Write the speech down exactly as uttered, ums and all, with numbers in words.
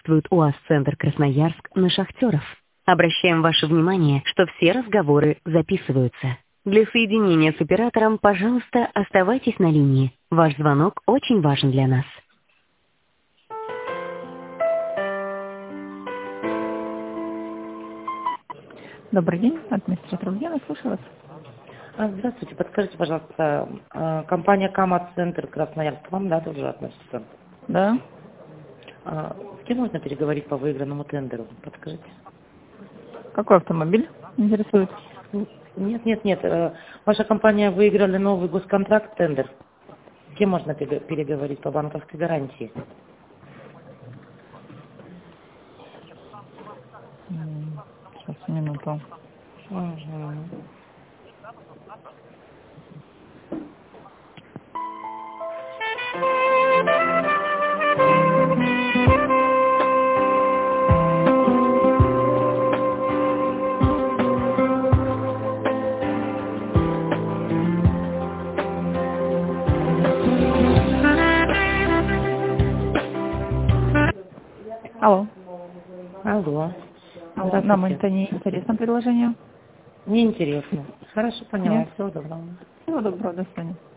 приветствует УАЗ-центр Красноярск на шахтеров. Обращаем ваше внимание, что все разговоры записываются. Для соединения с оператором, пожалуйста, оставайтесь на линии. Ваш звонок очень важен для нас. Добрый день, администратор Ульяна, слушаю вас. А, Здравствуйте, подскажите, пожалуйста, а, компания КАМАЗ-центр Красноярск к вам, да, тоже относится? Да. А, С кем можно переговорить по выигранному тендеру? Подскажите. Какой автомобиль интересует? Нет, нет, нет. э, Ваша компания выиграла новый госконтракт, тендер. С кем можно пере- переговорить по банковской гарантии? М, Сейчас, минуту. Угу. Алло. Алло. Алло. Нам Здравствуйте. это не интересно предложение? Мне интересно. Хорошо, поняла. Нет. Всего доброго. Всего доброго, до свидания.